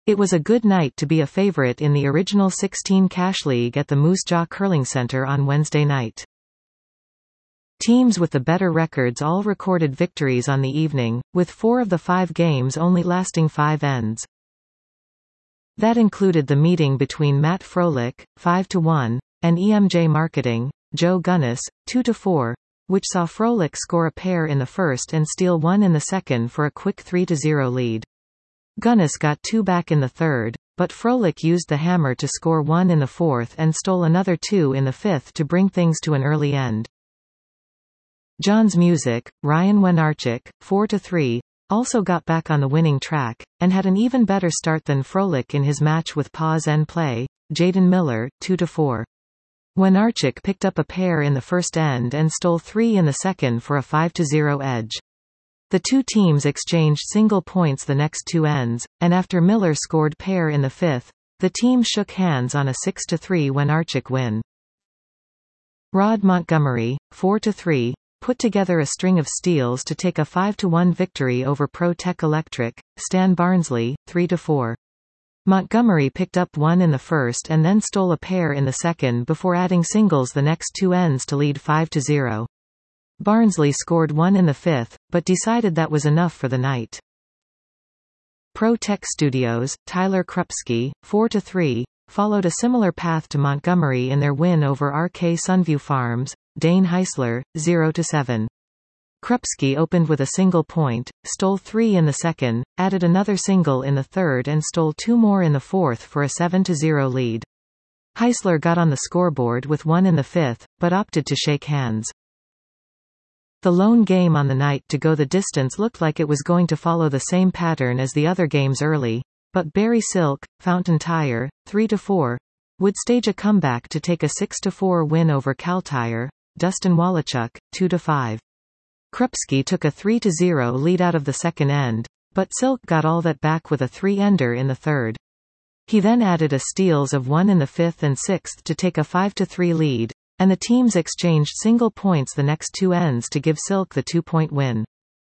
It was a good night to be a favorite in the original 16 Cash League at the Moose Jaw Curling Center on Wednesday night. Teams with the better records all recorded victories on the evening, with 4 of the 5 games only lasting 5 ends. That included the meeting between Matt Froelich, 5-1, and EMJ Marketing, Joe Gunnis, 2-4, which saw Froelich score a pair in the first and steal 1 in the second for a quick 3-0 lead. Gunnis got 2 back in the third, but Froelich used the hammer to score 1 in the fourth and stole another 2 in the fifth to bring things to an early end. John's Music, Ryan Wenarchik, 4-3, also got back on the winning track, and had an even better start than Froelich in his match with Pause and Play, Jaden Miller, 2-4. Wenarchik picked up a pair in the first end and stole 3 in the second for a 5-0 edge. The two teams exchanged single points the next 2 ends, and after Miller scored pair in the fifth, the team shook hands on a 6-3 Wenarchik win. Rod Montgomery, 4-3, put together a string of steals to take a 5-1 victory over Pro Tech Electric, Stan Barnsley, 3-4. Montgomery picked up 1 in the first and then stole a pair in the second before adding singles the next 2 ends to lead 5-0. Barnsley scored 1 in the fifth, but decided that was enough for the night. Pro Tech Studios, Tyler Krupski, 4-3, followed a similar path to Montgomery in their win over RK Sunview Farms, Dane Heisler, 0-7. Krupski opened with a single point, stole 3 in the second, added another single in the third and stole 2 more in the fourth for a 7-0 lead. Heisler got on the scoreboard with 1 in the fifth, but opted to shake hands. The lone game on the night to go the distance looked like it was going to follow the same pattern as the other games early, but Barry Silk, Fountain Tire, 3-4, would stage a comeback to take a 6-4 win over Cal Tire, Dustin Wallachuk, 2-5. Krupski took a 3-0 lead out of the second end, but Silk got all that back with a 3-ender in the third. He then added a steals of 1 in the fifth and sixth to take a 5-3 lead, and the teams exchanged single points the next 2 ends to give Silk the 2-point win.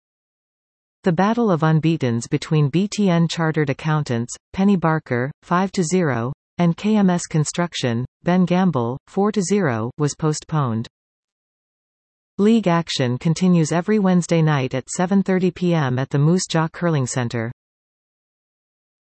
The battle of unbeatens between BTN Chartered Accountants, Penny Barker, 5-0, and KMS Construction, Ben Gamble, 4-0, was postponed. League action continues every Wednesday night at 7:30 p.m. at the Moose Jaw Curling Center.